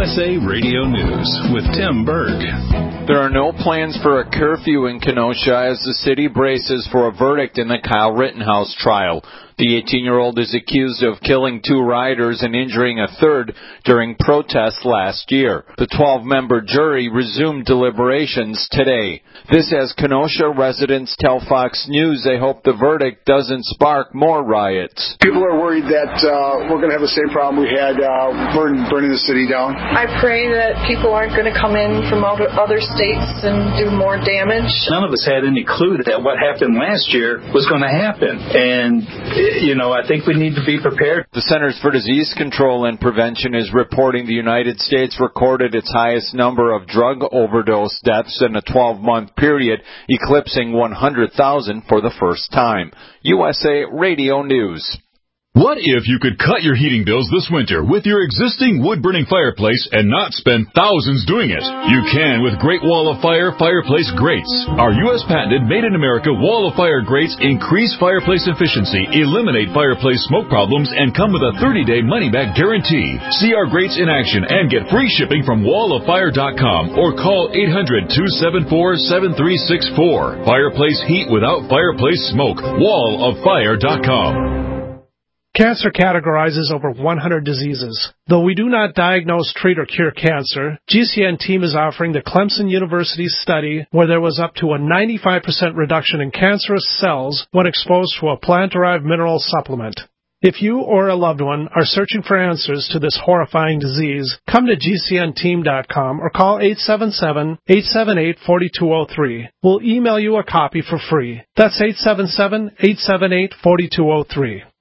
USA Radio News with Tim Berg. There are no plans for a curfew in Kenosha as the city braces for a verdict in the Kyle Rittenhouse trial. The 18-year-old is accused of killing 2 rioters and injuring a third during protests last year. The 12-member jury resumed deliberations today. This as Kenosha residents tell Fox News they hope the verdict doesn't spark more riots. People are worried that we're going to have the same problem we had burning the city down. I pray that people aren't going to come in from other states and do more damage. None of us had any clue that what happened last year was going to happen. And I think we need to be prepared. The Centers for Disease Control and Prevention is reporting the United States recorded its highest number of drug overdose deaths in a 12-month period, eclipsing 100,000 for the first time. USA Radio News. What if you could cut your heating bills this winter with your existing wood-burning fireplace and not spend thousands doing it? You can with Great Wall of Fire fireplace grates. Our U.S.-patented made-in-America Wall of Fire grates increase fireplace efficiency, eliminate fireplace smoke problems, and come with a 30-day money-back guarantee. See our grates in action and get free shipping from walloffire.com or call 800-274-7364. Fireplace heat without fireplace smoke. walloffire.com. Cancer categorizes over 100 diseases. Though we do not diagnose, treat, or cure cancer, GCN team is offering the Clemson University study where there was up to a 95% reduction in cancerous cells when exposed to a plant-derived mineral supplement. If you or a loved one are searching for answers to this horrifying disease, come to GCNteam.com or call 877-878-4203. We'll email you a copy for free. That's 877-878-4203.